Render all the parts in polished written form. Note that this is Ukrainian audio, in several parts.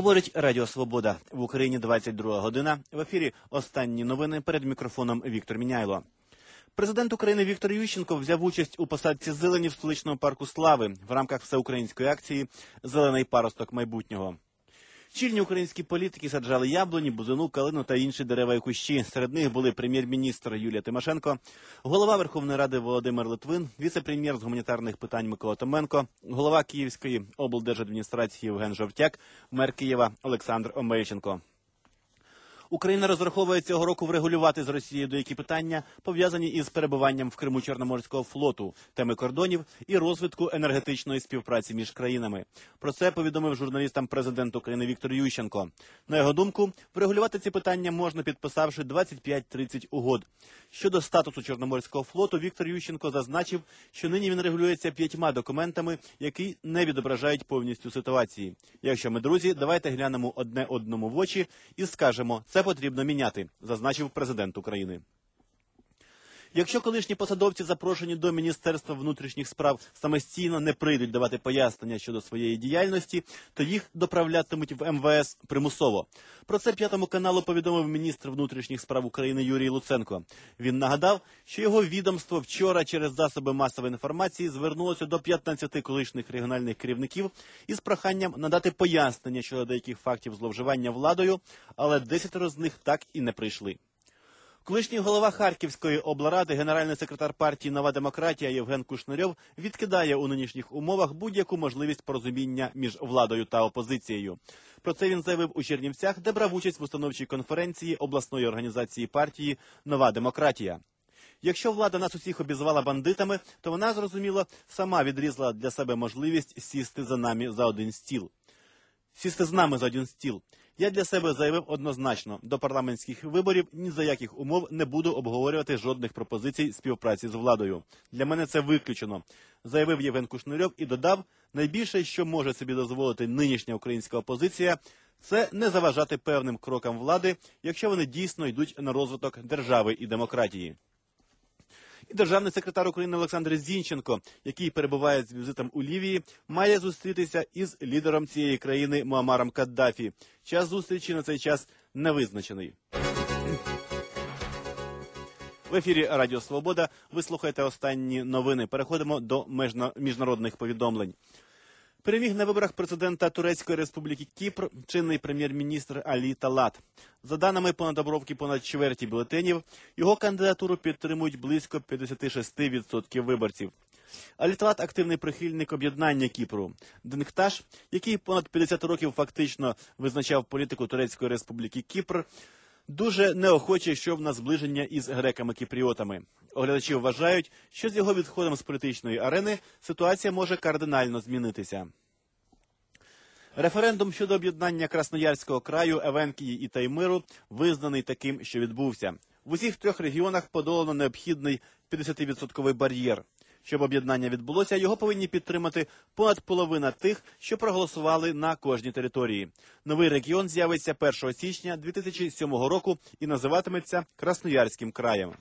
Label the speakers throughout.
Speaker 1: Говорить Радіо Свобода. В Україні 22 година. В ефірі останні новини. Перед мікрофоном Віктор Міняйло. Президент України Віктор Ющенко взяв участь у посадці зелені в столичному парку Слави в рамках всеукраїнської акції «Зелений паросток майбутнього». Чільні українські політики саджали яблуні, бузину, калину та інші дерева і кущі. Серед них були прем'єр-міністр Юлія Тимошенко, голова Верховної Ради Володимир Литвин, віце-прем'єр з гуманітарних питань Микола Томенко, голова Київської облдержадміністрації Євген Жовтяк, мер Києва Олександр Омельченко. Україна розраховує цього року врегулювати з Росією деякі питання, пов'язані із перебуванням в Криму Чорноморського флоту, теми кордонів і розвитку енергетичної співпраці між країнами. Про це повідомив журналістам президент України Віктор Ющенко. На його думку, врегулювати ці питання можна, підписавши 25-30 угод. Щодо статусу Чорноморського флоту, Віктор Ющенко зазначив, що нині він регулюється 5 документами, які не відображають повністю ситуації. Якщо ми друзі, давайте глянемо одне одному в очі і скажемо, це потрібно міняти, зазначив президент України. Якщо колишні посадовці, запрошені до Міністерства внутрішніх справ, самостійно не прийдуть давати пояснення щодо своєї діяльності, то їх доправлятимуть в МВС примусово. Про це П'ятому каналу повідомив міністр внутрішніх справ України Юрій Луценко. Він нагадав, що його відомство вчора через засоби масової інформації звернулося до 15 колишніх регіональних керівників із проханням надати пояснення щодо деяких фактів зловживання владою, але 10 з них так і не прийшли. Колишній голова Харківської облради, генеральний секретар партії «Нова демократія» Євген Кушнарьов відкидає у нинішніх умовах будь-яку можливість порозуміння між владою та опозицією. Про це він заявив у Чернівцях, де брав участь в установчій конференції обласної організації партії «Нова демократія». Якщо влада нас усіх обізвала бандитами, то вона, зрозуміло, сама відрізала для себе можливість сісти з нами за один стіл. Я для себе заявив однозначно, до парламентських виборів ні за яких умов не буду обговорювати жодних пропозицій співпраці з владою. Для мене це виключено, заявив Євген Кушнарьов і додав, найбільше, що може собі дозволити нинішня українська опозиція, це не заважати певним крокам влади, якщо вони дійсно йдуть на розвиток держави і демократії. І державний секретар України Олександр Зінченко, який перебуває з візитом у Лівії, має зустрітися із лідером цієї країни Муаммаром Каддафі. Час зустрічі на цей час не визначений. В ефірі Радіо Свобода. Ви слухаєте останні новини. Переходимо до міжнародних повідомлень. Переміг на виборах президента Турецької Республіки Кіпр чинний прем'єр-міністр Алі Талат. За даними понадобровки понад чверті бюлетенів, його кандидатуру підтримують близько 56% виборців. Алі Талат – активний прихильник об'єднання Кіпру. Денкташ, який понад 50 років фактично визначав політику Турецької Республіки Кіпр, дуже неохоче йшов на зближення із греками-кіпріотами. Оглядачі вважають, що з його відходом з політичної арени ситуація може кардинально змінитися. Референдум щодо об'єднання Красноярського краю, Евенкії і Таймиру визнаний таким, що відбувся. В усіх 3 регіонах подолано необхідний 50% бар'єр. Щоб об'єднання відбулося, його повинні підтримати понад половина тих, що проголосували на кожній території. Новий регіон з'явиться 1 січня 2007 року і називатиметься Красноярським краєм.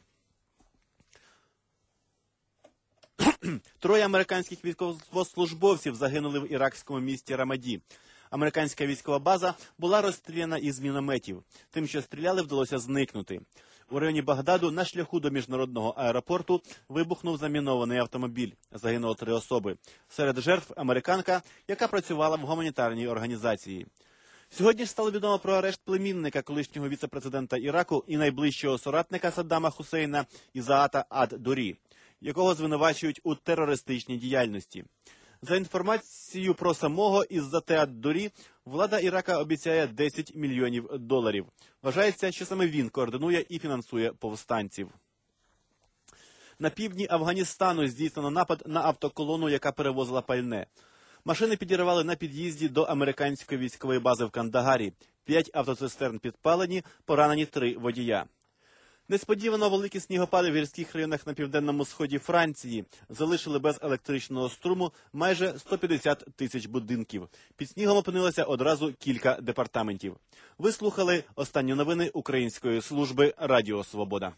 Speaker 1: 3 американських військовослужбовців загинули в іракському місті Рамаді. Американська військова база була розстріляна із мінометів. Тим, що стріляли, вдалося зникнути. У районі Багдаду на шляху до міжнародного аеропорту вибухнув замінований автомобіль. Загинуло 3 особи. Серед жертв – американка, яка працювала в гуманітарній організації. Сьогодні ж стало відомо про арешт племінника колишнього віце-президента Іраку і найближчого соратника Саддама Хусейна Ізаата ад-Дурі, якого звинувачують у терористичній діяльності. За інформацією про самого Іззата ад-Дурі, влада Ірака обіцяє $10 мільйонів. Вважається, що саме він координує і фінансує повстанців. На півдні Афганістану здійснено напад на автоколону, яка перевозила пальне. Машини підірвали на під'їзді до американської військової бази в Кандагарі. 5 автоцистерн підпалені, поранені 3 водія. Несподівано великі снігопади в гірських районах на південному сході Франції залишили без електричного струму майже 150 тисяч будинків. Під снігом опинилося одразу кілька департаментів. Ви слухали останні новини Української служби Радіо Свобода.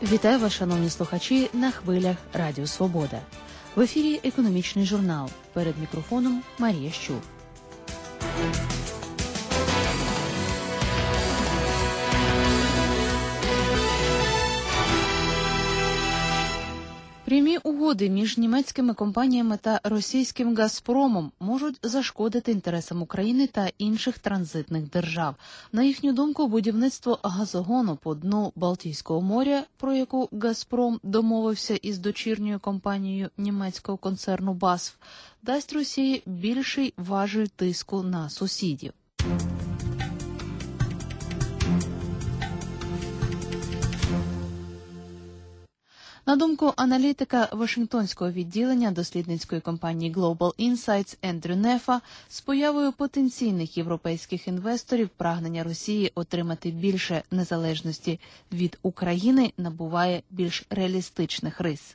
Speaker 2: Вітаю вас, шановні слухачі, на хвилях Радіо Свобода. В ефірі «Економічний журнал». Перед мікрофоном Марія Щур. Прямі угоди між німецькими компаніями та російським «Газпромом» можуть зашкодити інтересам України та інших транзитних держав. На їхню думку, будівництво газогону по дну Балтійського моря, про яку «Газпром» домовився із дочірньою компанією німецького концерну «BASF», дасть Росії більший важіль тиску на сусідів. На думку аналітика Вашингтонського відділення дослідницької компанії Global Insights Ендрю Нефа, з появою потенційних європейських інвесторів прагнення Росії отримати більше незалежності від України набуває більш реалістичних рис.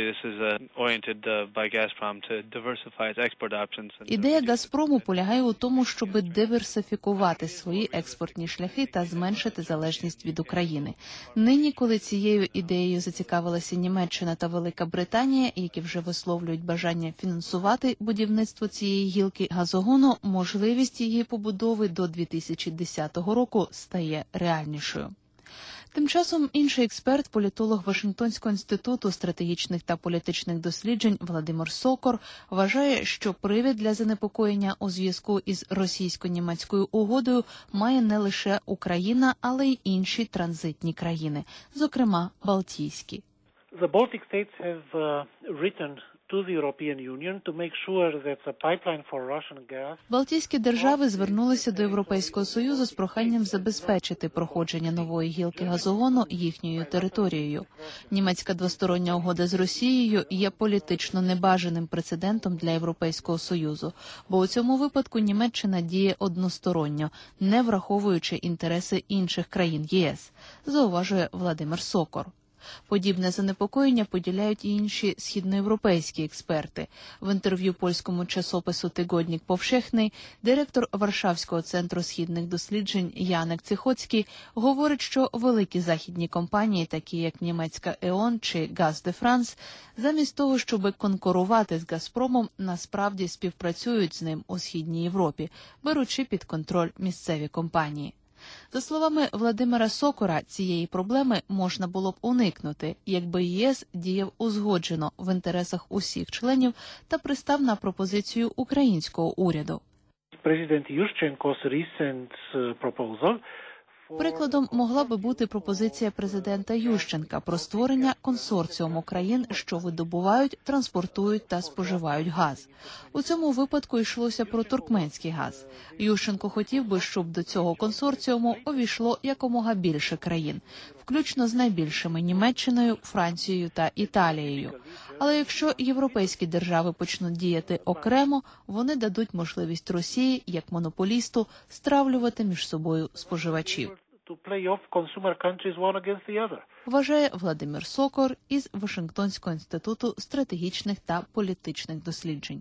Speaker 2: Ідея «Газпрому» полягає у тому, щоб диверсифікувати свої експортні шляхи та зменшити залежність від України. Нині, коли цією ідеєю зацікавилася Німеччина та Велика Британія, які вже висловлюють бажання фінансувати будівництво цієї гілки газогону, можливість її побудови до 2010 року стає реальнішою. Тим часом інший експерт, політолог Вашингтонського інституту стратегічних та політичних досліджень Владимир Сокор, вважає, що привід для занепокоєння у зв'язку із російсько-німецькою угодою має не лише Україна, але й інші транзитні країни, зокрема Балтійські.
Speaker 3: The Baltic states have written to the European Union to make sure that the pipeline for Russian gas.
Speaker 2: Балтійські держави звернулися до Європейського Союзу з проханням забезпечити проходження нової гілки газогону їхньою територією. Німецька двостороння угода з Росією є політично небажаним прецедентом для Європейського Союзу, бо у цьому випадку Німеччина діє односторонньо, не враховуючи інтереси інших країн ЄС, зауважує Владимир Сокор. Подібне занепокоєння поділяють і інші східноєвропейські експерти. В інтерв'ю польському часопису «Тигоднік Повшехний» директор Варшавського центру східних досліджень Янек Цихоцький говорить, що великі західні компанії, такі як німецька «Е.ОН» чи «Газ де Франс», замість того, щоб конкурувати з «Газпромом», насправді співпрацюють з ним у Східній Європі, беручи під контроль місцеві компанії. За словами Владимира Сокора, цієї проблеми можна було б уникнути, якби ЄС діяв узгоджено в інтересах усіх членів та пристав на пропозицію українського уряду.
Speaker 3: Президент Ющенко's recent proposal.
Speaker 2: Прикладом могла би бути пропозиція президента Ющенка про створення консорціуму країн, що видобувають, транспортують та споживають газ. У цьому випадку йшлося про туркменський газ. Ющенко хотів би, щоб до цього консорціуму увійшло якомога більше країн, включно з найбільшими Німеччиною, Францією та Італією. Але якщо європейські держави почнуть діяти окремо, вони дадуть можливість Росії, як монополісту, стравлювати між собою споживачів. Вважає Владимир Сокор із Вашингтонського інституту стратегічних та політичних досліджень.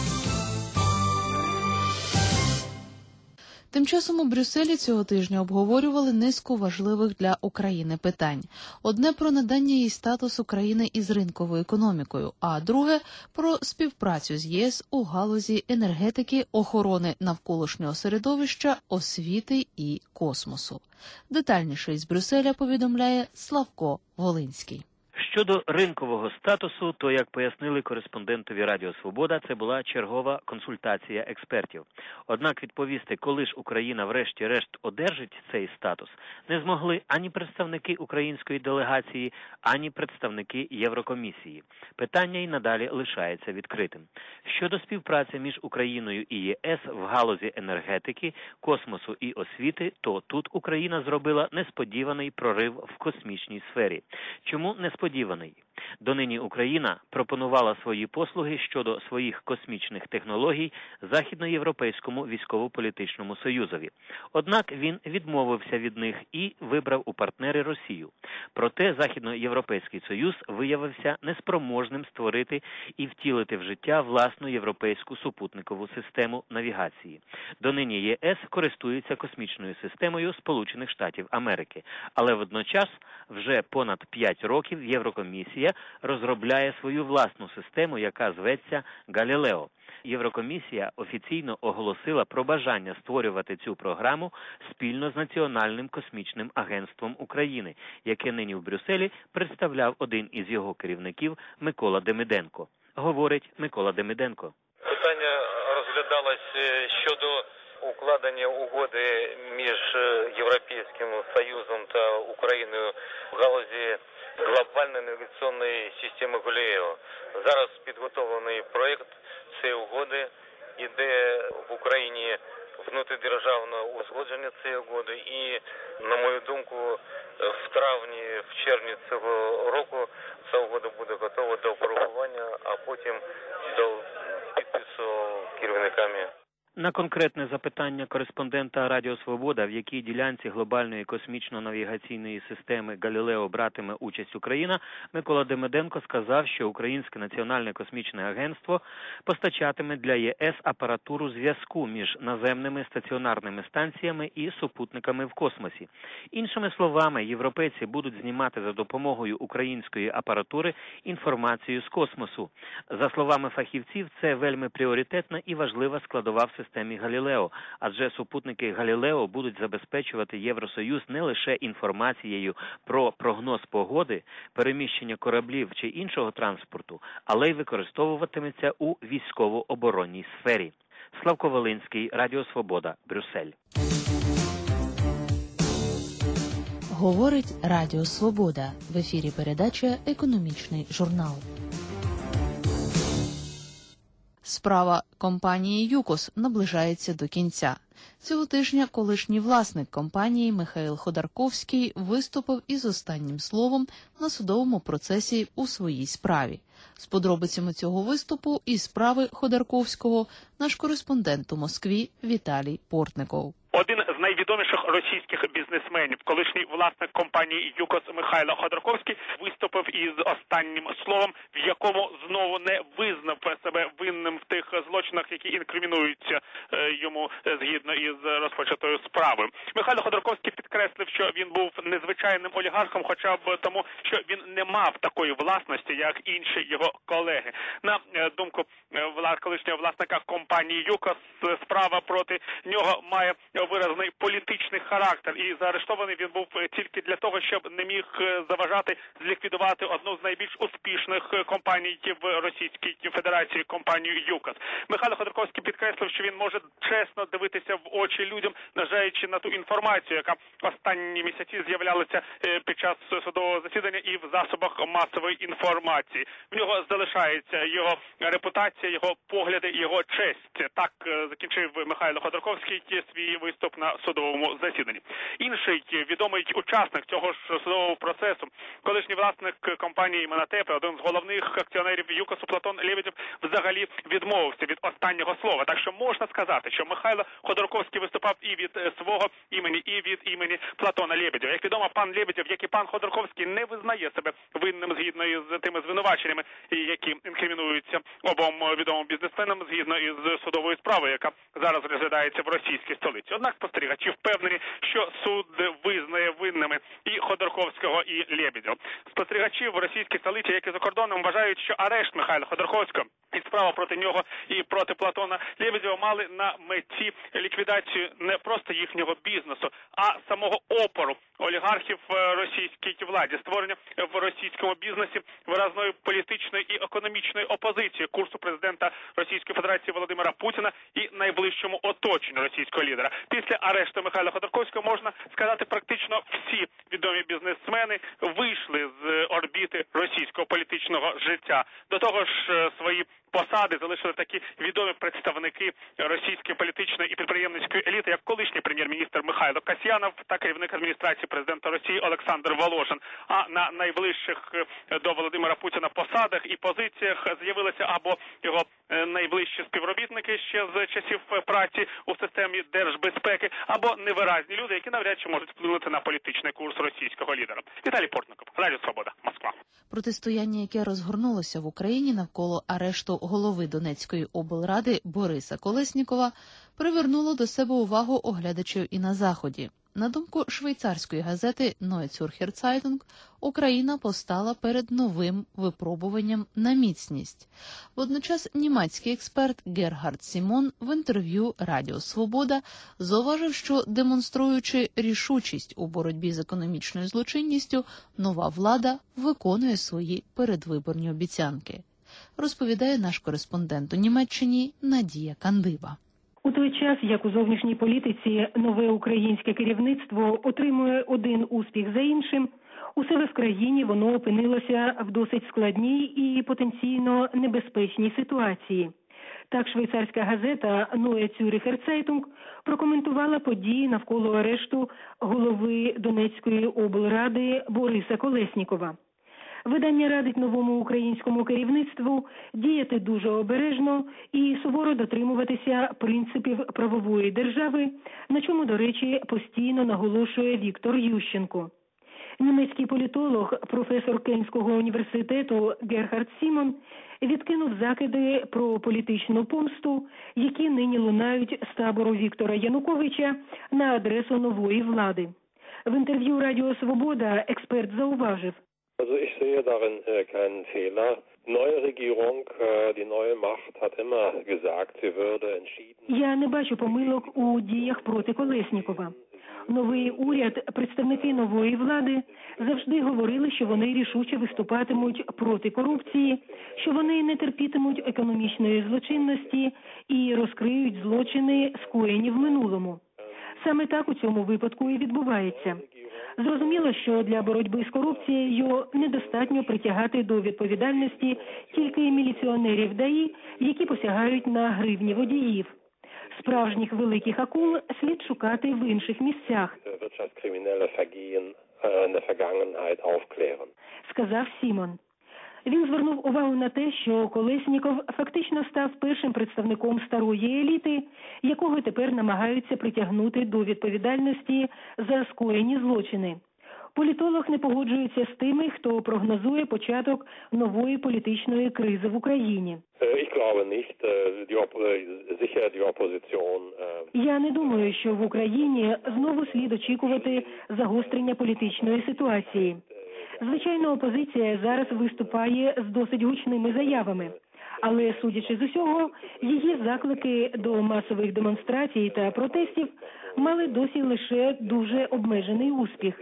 Speaker 2: Тим часом у Брюсселі цього тижня обговорювали низку важливих для України питань. Одне про надання їй статусу країни із ринковою економікою, а друге про співпрацю з ЄС у галузі енергетики, охорони навколишнього середовища, освіти і космосу. Детальніше із Брюсселя повідомляє Славко Волинський.
Speaker 4: Щодо ринкового статусу, то, як пояснили кореспондентові Радіо Свобода, це була чергова консультація експертів. Однак відповісти, коли ж Україна врешті-решт одержить цей статус, не змогли ані представники української делегації, ані представники Єврокомісії. Питання й надалі лишається відкритим. Щодо співпраці між Україною і ЄС в галузі енергетики, космосу і освіти, то тут Україна зробила несподіваний прорив в космічній сфері. Чому несподіваний? Донині Україна пропонувала свої послуги щодо своїх космічних технологій Західноєвропейському військово-політичному союзові. Однак він відмовився від них і вибрав у партнери Росію. Проте Західноєвропейський союз виявився неспроможним створити і втілити в життя власну європейську супутникову систему навігації. Донині ЄС користується космічною системою Сполучених Штатів Америки, але водночас вже понад 5 років Єврокомісія розробляє свою власну систему, яка зветься «Галілео». Єврокомісія офіційно оголосила про бажання створювати цю програму спільно з Національним космічним агентством України, яке нині в Брюсселі представляв один із його керівників Микола Демиденко. Говорить Микола Демиденко.
Speaker 5: Питання розглядалось щодо укладення угоди між Європейським Союзом та Україною в галузі глобальної навігаційної системи Галілео. Зараз підготовлений проєкт цієї угоди, іде в Україні внутрідержавне узгодження цієї угоди і, на мою думку, в травні, в червні цього року ця угода буде готова до опробування, а потім до підпису керівниками.
Speaker 4: На конкретне запитання кореспондента Радіо Свобода, в якій ділянці глобальної космічно-навігаційної системи Галілео братиме участь Україна, Микола Демиденко сказав, що Українське національне космічне агентство постачатиме для ЄС апаратуру зв'язку між наземними стаціонарними станціями і супутниками в космосі. Іншими словами, європейці будуть знімати за допомогою української апаратури інформацію з космосу. За словами фахівців, це вельми пріоритетна і важлива складова в системі Галілео, адже супутники Галілео будуть забезпечувати Євросоюз не лише інформацією про прогноз погоди, переміщення кораблів чи іншого транспорту, але й використовуватиметься у військово-оборонній сфері. Славко Волинський, Радіо Свобода, Брюссель.
Speaker 2: Говорить Радіо Свобода. В ефірі передача «Економічний журнал». Справа компанії «ЮКОС» наближається до кінця. Цього тижня колишній власник компанії Михаїл Ходорковський виступив із останнім словом на судовому процесі у своїй справі. З подробицями цього виступу і справи Ходорковського наш кореспондент у Москві Віталій Портников.
Speaker 6: Один з найвідоміших російських бізнесменів, колишній власник компанії «ЮКОС» Михайло Ходорковський, виступив із останнім словом, в якому знову не визнав себе винним в тих злочинах, які інкримінуються йому згідно із розпочатою справою. Михайло Ходорковський підкреслив, що він був незвичайним олігархом, хоча б тому, що він не мав такої власності, як інші його колеги. На думку колишнього власника компанії «ЮКОС», справа проти нього має виразний політичний характер, і заарештований він був тільки для того, щоб не міг заважати зліквідувати одну з найбільш успішних компаній в Російській Федерації, компанію «ЮКОС». Михайло Ходорковський підкреслив, що він може чесно дивитися в очі людям, зважаючи на ту інформацію, яка останні місяці з'являлася під час судового засідання і в засобах масової інформації. В нього залишається його репутація, його погляди, його честь. Так закінчив Михайло Ходорковський свій виступ на судовому засіданні. Інший відомий учасник цього ж судового процесу, колишній власник компанії «Монотепи», один з головних акціонерів «ЮКОСу» Платон Лебедєв, взагалі відмовився від останнього слова. Так що можна сказати, що Михайло Ходорковський виступав і від свого імені, і від імені Платона Лебедєва. Як відомо, пан Лебедєв, як і пан Ходорковський, не визнає себе винним згідно із тими звинуваченнями, які інкримінуються обом відомим бізнесменам згідно із судовою справою, яка зараз розглядається в російській столиці. Однак спостерігачі впевнені, що суд визнає винними і Ходорковського, і Лебедєва. Спостерігачі в російській столиці, як і за кордоном, вважають, що арешт Михайла Ходорковського і справа проти нього і проти Платона Лебедєва мали на меті ліквідацію не просто їхнього бізнесу, а самого опору олігархів російській владі, створення в російському бізнесі виразної політичної і економічної опозиції курсу президента Російської Федерації Володимира Путіна і найближчому оточенню російського лідера. Після арешту Михайла Ходорковського, можна сказати, практично всі відомі бізнесмени вийшли з орбіти російського політичного життя. До того ж, свої посади залишили такі відомі представники російської політичної і підприємницької еліти, як колишній прем'єр-міністр Михайло Касьянов та керівник адміністрації президента Росії Олександр Волошин. А на найближчих до Володимира Путіна посадах і позиціях з'явилися або його найближчі співробітники ще з часів праці у системі держбезпеки, або невиразні люди, які навряд чи можуть вплинути на політичний курс російського лідера. Віталій Портников, Радіо Свобода, Москва.
Speaker 2: Протистояння, яке розгорнулося в Україні навколо арешту голови Донецької облради Бориса Колеснікова, привернуло до себе увагу оглядачів і на Заході. На думку швейцарської газети Neue Zürcher Zeitung, Україна постала перед новим випробуванням на міцність. Водночас німецький експерт Герхард Сімон в інтерв'ю Радіо Свобода зауважив, що демонструючи рішучість у боротьбі з економічною злочинністю, нова влада виконує свої передвиборні обіцянки. Розповідає наш кореспондент у Німеччині Надія Кандиба.
Speaker 7: У той час, як у зовнішній політиці нове українське керівництво отримує один успіх за іншим, у себе в країні воно опинилося в досить складній і потенційно небезпечній ситуації. Так швейцарська газета Neue Zürcher Zeitung прокоментувала події навколо арешту голови Донецької облради Бориса Колеснікова. Видання радить новому українському керівництву діяти дуже обережно і суворо дотримуватися принципів правової держави, на чому, до речі, постійно наголошує Віктор Ющенко. Німецький політолог, професор Кельнського університету Герхард Сімон відкинув закиди про політичну помсту, які нині лунають з табору Віктора Януковича на адресу нової влади. В інтерв'ю Радіо Свобода експерт зауважив:
Speaker 8: Also ich sehe darin keinen Fehler. Neue Regierung, die neue Macht hat immer gesagt, sie würde entschieden.
Speaker 7: Я не бачу помилок у діях проти Колеснікова. Новий уряд, представники нової влади завжди говорили, що вони рішуче виступатимуть проти корупції, що вони не терпітимуть економічної злочинності і розкриють злочини, скоєні в минулому. Саме так у цьому випадку і відбувається. Зрозуміло, що для боротьби з корупцією недостатньо притягати до відповідальності тільки міліціонерів ДАІ, які посягають на гривні водіїв. Справжніх великих акул слід шукати в інших місцях, сказав Сімон. Він звернув увагу на те, що Колесніков фактично став першим представником старої еліти, якого тепер намагаються притягнути до відповідальності за скоєні злочини. Політолог не погоджується з тими, хто прогнозує початок нової політичної кризи в Україні. Я не думаю, що в Україні знову слід очікувати загострення політичної ситуації. Звичайно, опозиція зараз виступає з досить гучними заявами. Але, судячи з усього, її заклики до масових демонстрацій та протестів мали досі лише дуже обмежений успіх,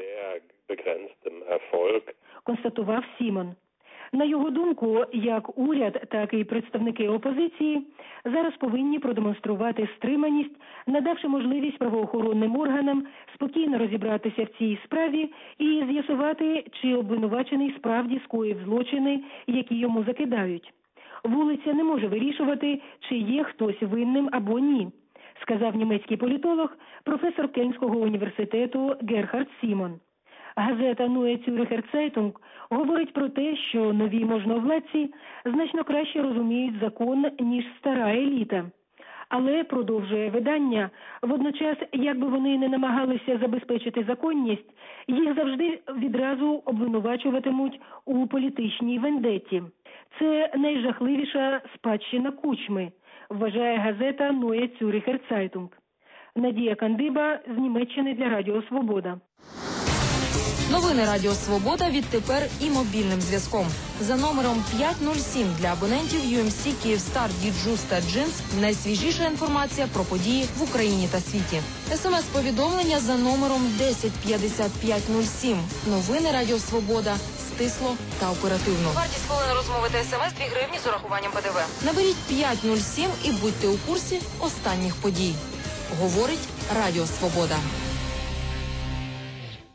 Speaker 7: констатував Сімон. На його думку, як уряд, так і представники опозиції зараз повинні продемонструвати стриманість, надавши можливість правоохоронним органам спокійно розібратися в цій справі і з'ясувати, чи обвинувачений справді скоїв злочини, які йому закидають. Вулиця не може вирішувати, чи є хтось винним або ні, сказав німецький політолог, професор Кельнського університету Герхард Сімон. Газета Neue Zürcher Zeitung говорить про те, що нові можновладці значно краще розуміють закон, ніж стара еліта. Але, продовжує видання, водночас, як би вони не намагалися забезпечити законність, їх завжди відразу обвинувачуватимуть у політичній вендетті. Це найжахливіша спадщина Кучми, вважає газета Neue Zürcher Zeitung. Надія Кандиба з Німеччини для Радіо Свобода.
Speaker 9: Новини Радіо Свобода відтепер і мобільним зв'язком. За номером 507 для абонентів UMC Kyivstar, Діджус та Джинс найсвіжіша інформація про події в Україні та світі. СМС-повідомлення за номером 105507. Новини Радіо Свобода. Стисло та оперативно. Вартість хвилини розмови та СМС 2 гривні з урахуванням ПДВ. Наберіть 507 і будьте у курсі останніх подій. Говорить Радіо Свобода.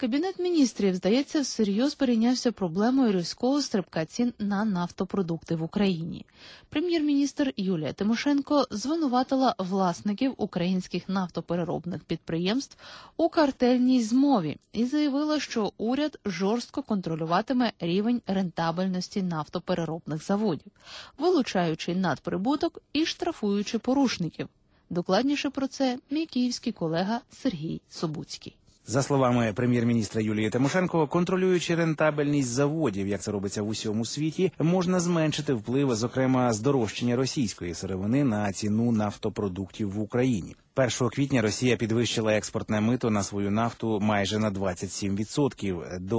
Speaker 2: Кабінет міністрів, здається, всерйоз перейнявся проблемою різкого стрибка цін на нафтопродукти в Україні. Прем'єр-міністр Юлія Тимошенко звинуватила власників українських нафтопереробних підприємств у картельній змові і заявила, що уряд жорстко контролюватиме рівень рентабельності нафтопереробних заводів, вилучаючи надприбуток і штрафуючи порушників. Докладніше про це мій київський колега Сергій Собуцький.
Speaker 10: За словами прем'єр-міністра Юлії Тимошенко, контролюючи рентабельність заводів, як це робиться в усьому світі, можна зменшити вплив, зокрема, здорожчання російської сировини на ціну нафтопродуктів в Україні. 1 квітня Росія підвищила експортне мито на свою нафту майже на 27% до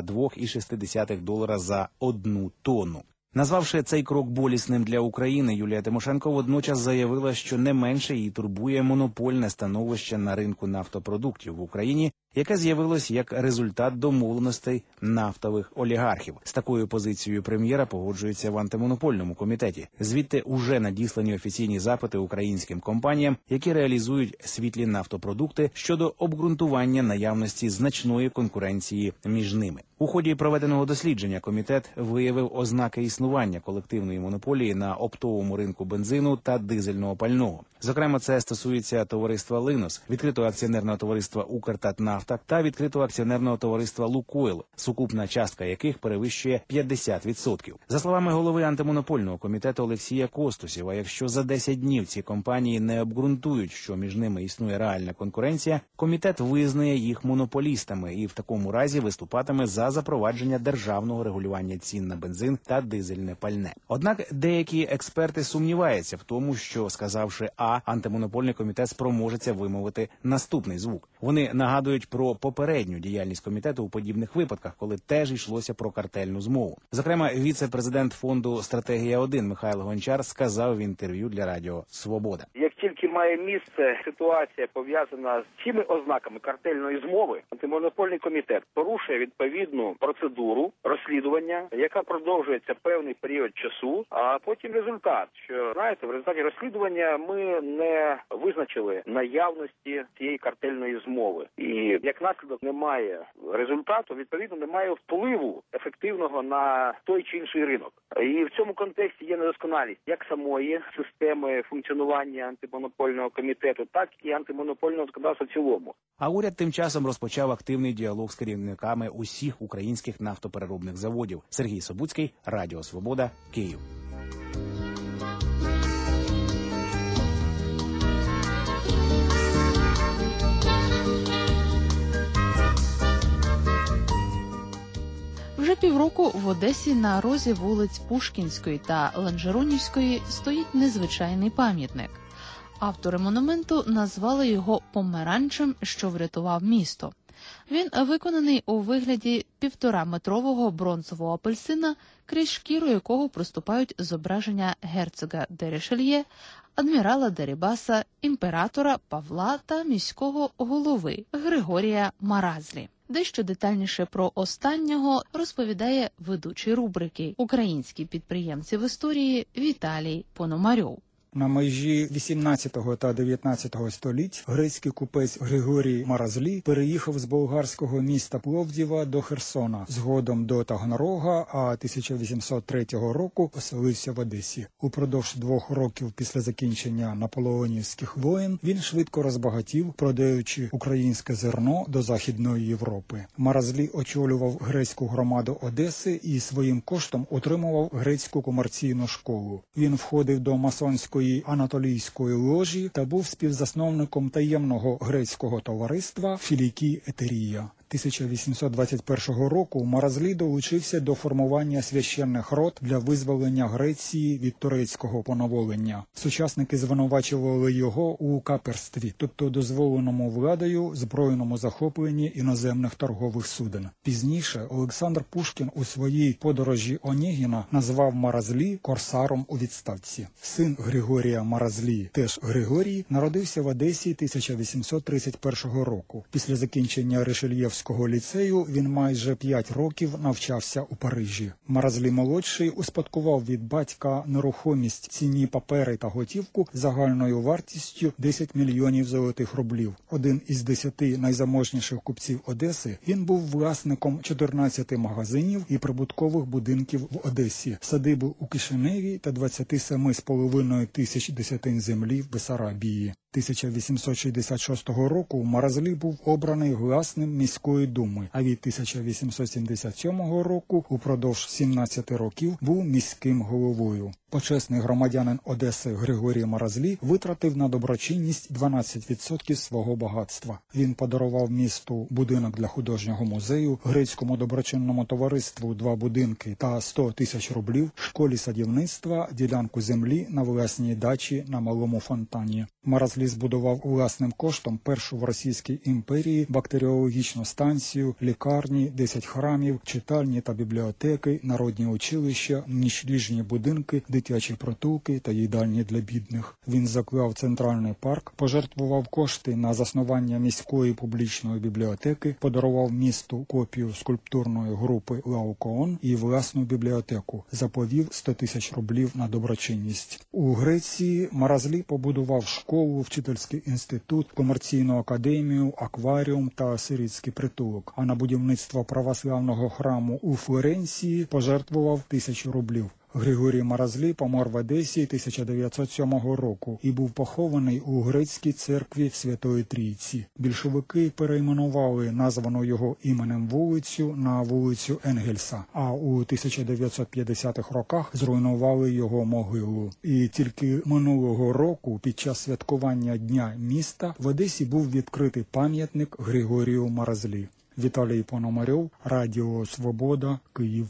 Speaker 10: $102,6 за 1 тонну. Назвавши цей крок болісним для України, Юлія Тимошенко водночас заявила, що не менше її турбує монопольне становище на ринку нафтопродуктів в Україні, яке з'явилось як результат домовленостей нафтових олігархів. З такою позицією прем'єра погоджується в антимонопольному комітеті. Звідти уже надіслані офіційні запити українським компаніям, які реалізують світлі нафтопродукти, щодо обґрунтування наявності значної конкуренції між ними. У ході проведеного дослідження комітет виявив ознаки існування колективної монополії на оптовому ринку бензину та дизельного пального. Зокрема, це стосується товариства «Линос», відкритого акціонерного товариства «Укртатнафта» та відкритого акціонерного товариства «Лукойл», сукупна частка яких перевищує 50%. За словами голови антимонопольного комітету Олексія Костусєва, якщо за 10 днів ці компанії не обґрунтують, що між ними існує реальна конкуренція, комітет визнає їх монополістами і в такому разі виступатиме за запровадження державного регулювання цін на бензин та дизельне пальне. Однак деякі експерти сумніваються в тому, що, сказавши «А», антимонопольний комітет спроможеться вимовити наступний звук. Вони нагадують про попередню діяльність комітету у подібних випадках, коли теж йшлося про картельну змову. Зокрема, віце-президент фонду «Стратегія-1» Михайло Гончар сказав в інтерв'ю для Радіо Свобода.
Speaker 11: Як тільки має місце ситуація, пов'язана з цими ознаками картельної змови, антимонопольний комітет порушує відповідну процедуру розслідування, яка продовжується певний період часу, а потім результат. Що, знаєте, в результаті розслідування ми не визначили наявності цієї картельної змови. І як наслідок немає результату, відповідно немає впливу ефективного на той чи інший ринок. І в цьому контексті є недосконалість як самої системи функціонування антимонопольного комітету, так і антимонопольного законодавства в цілому.
Speaker 10: А уряд тим часом розпочав активний діалог з керівниками усіх українських нафтопереробних заводів. Сергій Собуцький, Радіо Свобода, Київ.
Speaker 2: Вже півроку в Одесі на розі вулиць Пушкінської та Ланжеронівської стоїть незвичайний пам'ятник. Автори монументу назвали його «Помаранчем, що врятував місто». Він виконаний у вигляді 1,5-метрового бронзового апельсина, крізь шкіру якого проступають зображення герцога де Ришельє, адмірала Дерибаса, імператора Павла та міського голови Григорія Маразлі. Дещо детальніше про останнього розповідає ведучий рубрики «Українські підприємці в історії» Віталій Пономарьов.
Speaker 12: На межі 18 та 19 століть грецький купець Григорій Маразлі переїхав з болгарського міста Пловдіва до Херсона, згодом до Таганрога, а 1803 року оселився в Одесі. Упродовж 2 років після закінчення наполеонівських воєн він швидко розбагатів, продаючи українське зерно до Західної Європи. Маразлі очолював грецьку громаду Одеси і своїм коштом утримував грецьку комерційну школу. Він входив до масонської анатолійської ложі та був співзасновником таємного грецького товариства Філікій Етерія. 1821 року Маразлі долучився до формування священних рот для визволення Греції від турецького поневолення. Сучасники звинувачували його у каперстві, тобто дозволеному владою збройному захопленні іноземних торгових суден. Пізніше Олександр Пушкін у своїй подорожі Онегіна назвав Маразлі корсаром у відставці. Син Григорія Маразлі, теж Григорій, народився в Одесі 1831 року. Після закінчення Ришельєвського Паризького ліцею, він майже 5 років навчався у Парижі. Маразлі-молодший успадкував від батька нерухомість, цінні папери та готівку загальною вартістю 10 мільйонів золотих рублів. Один із 10 найзаможніших купців Одеси, він був власником 14 магазинів і прибуткових будинків в Одесі, садиби у Кишиневі та 27,5 тисяч десятин землі в Бессарабії. 1866 року Маразлі був обраний гласним міської думи, а від 1877 року упродовж 17 років був міським головою. Почесний громадянин Одеси Григорій Маразлі витратив на доброчинність 12% свого багатства. Він подарував місту будинок для художнього музею, грецькому доброчинному товариству 2 будинки та 100 тисяч рублів, школі садівництва, ділянку землі на власній дачі на Малому Фонтані. Маразлі збудував власним коштом першу в Російській імперії бактеріологічну станцію, лікарні, 10 храмів, читальні та бібліотеки, народні училища, нічліжні будинки, дитячі притулки та їдальні для бідних. Він заклав центральний парк, пожертвував кошти на заснування міської публічної бібліотеки, подарував місту копію скульптурної групи Лаокоон і власну бібліотеку, заповів 100 тисяч рублів на доброчинність. У Греції Маразлі побудував школу, вчительський інститут, комерційну академію, акваріум та сирітський притулок, а на будівництво православного храму у Флоренції пожертвував 1000 рублів. Григорій Маразлі помер в Одесі 1907 року і був похований у грецькій церкві Святої Трійці. Більшовики перейменували названу його іменем вулицю на вулицю Енгельса, а у 1950-х роках зруйнували його могилу. І тільки минулого року, під час святкування Дня міста, в Одесі був відкритий пам'ятник Григорію Маразлі. Віталій Пономарьов, Радіо Свобода, Київ.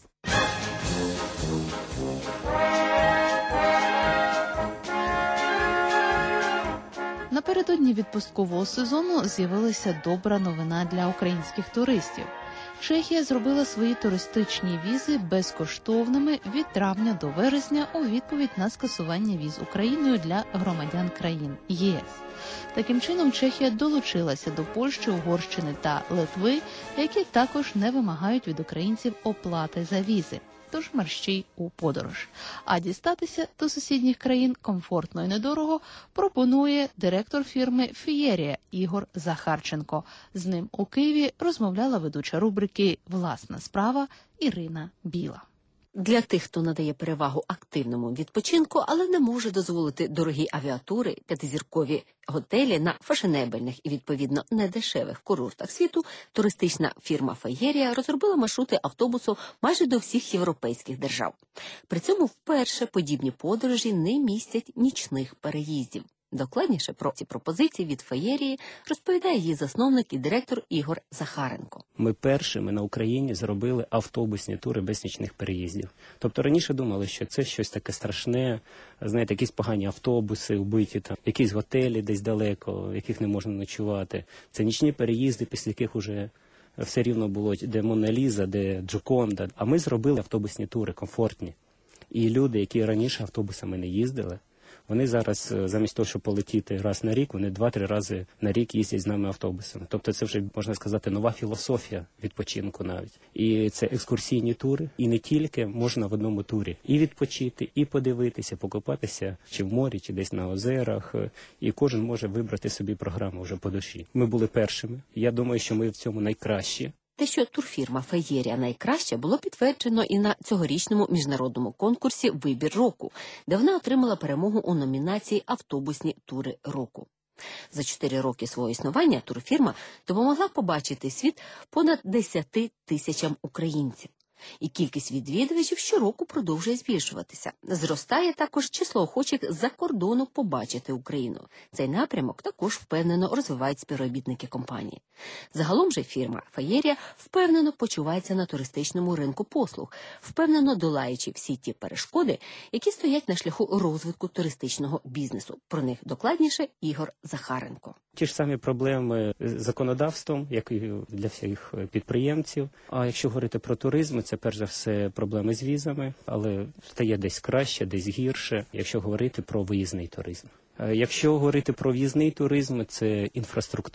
Speaker 2: Напередодні відпусткового сезону з'явилася добра новина для українських туристів. Чехія зробила свої туристичні візи безкоштовними від травня до вересня у відповідь на скасування віз Україною для громадян країн ЄС. Таким чином, Чехія долучилася до Польщі, Угорщини та Литви, які також не вимагають від українців оплати за візи. Тож мерщій у подорож. А дістатися до сусідніх країн комфортно і недорого пропонує директор фірми «Фієрія» Ігор Захарченко. З ним у Києві розмовляла ведуча рубрики «Власна справа» Ірина Біла.
Speaker 13: Для тих, хто надає перевагу активному відпочинку, але не може дозволити дорогі авіатури, 5-зіркові готелі на фешенебельних і, відповідно, недешевих курортах світу, туристична фірма «Феєрія» розробила маршрути автобусу майже до всіх європейських держав. При цьому вперше подібні подорожі не містять нічних переїздів. Докладніше про ці пропозиції від «Феєрії» розповідає її засновник і директор Ігор Захаренко.
Speaker 14: Ми першими на Україні зробили автобусні тури без нічних переїздів. Тобто раніше думали, що це щось таке страшне, знаєте, якісь погані автобуси, вбиті там, якісь готелі десь далеко, в яких не можна ночувати. Це нічні переїзди, після яких уже все рівно було, де Мона Ліза, де Джоконда. А ми зробили автобусні тури комфортні. І люди, які раніше автобусами не їздили, вони зараз, замість того, щоб полетіти раз на рік, вони 2-3 рази на рік їздять з нами автобусами. Тобто це вже, можна сказати, нова філософія відпочинку навіть. І це екскурсійні тури. І не тільки можна в одному турі і відпочити, і подивитися, покупатися чи в морі, чи десь на озерах. І кожен може вибрати собі програму вже по душі. Ми були першими. Я думаю, що ми в цьому найкращі.
Speaker 13: Те, що турфірма «Феєрія» найкраща, було підтверджено і на цьогорічному міжнародному конкурсі «Вибір року», де вона отримала перемогу у номінації «Автобусні тури року». За 4 роки свого існування турфірма допомогла побачити світ понад 10 тисячам українців. І кількість відвідувачів щороку продовжує збільшуватися. Зростає також число охочих з-за кордону побачити Україну. Цей напрямок також впевнено розвивають співробітники компанії. Загалом же фірма «Феєрія» впевнено почувається на туристичному ринку послуг, впевнено долаючи всі ті перешкоди, які стоять на шляху розвитку туристичного бізнесу. Про них докладніше Ігор Захаренко.
Speaker 14: Ті ж самі проблеми з законодавством, як і для всіх підприємців. А якщо говорити про туризм, це перш за все проблеми з візами, але стає десь краще, десь гірше, якщо говорити про виїзний туризм. Якщо говорити про в'їзний туризм, це інфраструктура.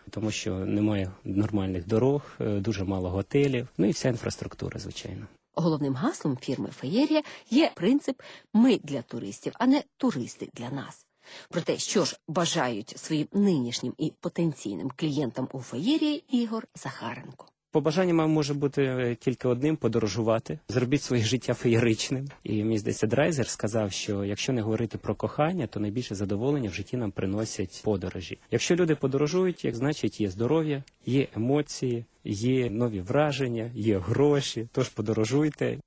Speaker 14: тому що немає нормальних дорог, дуже мало готелів, ну і вся інфраструктура, звичайно.
Speaker 13: Головним гаслом фірми «Феєрія» є принцип «ми для туристів, а не туристи для нас». Про те, що ж бажають своїм нинішнім і потенційним клієнтам у «Феєрії» Ігор Захаренко.
Speaker 14: Побажання може бути тільки одним – подорожувати, зробіть своє життя феєричним. І, мені здається, Драйзер сказав, що якщо не говорити про кохання, то найбільше задоволення в житті нам приносять подорожі. Якщо люди подорожують, як значить є здоров'я, є емоції, є нові враження, є гроші, тож подорожуйте.